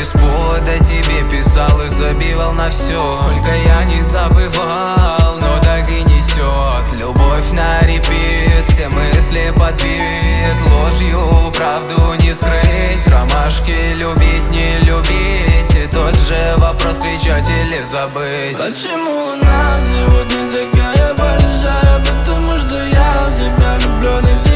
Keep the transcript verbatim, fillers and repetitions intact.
без повода тебе писал и забивал на все. Сколько я не забывал, но так и несет. Любовь на репит, все мысли подбит. Ложью правду не скрыть, ромашки любить, не любить. И тот же вопрос, кричать или забыть. Почему луна сегодня такая большая? Потому что я в тебя влюблён.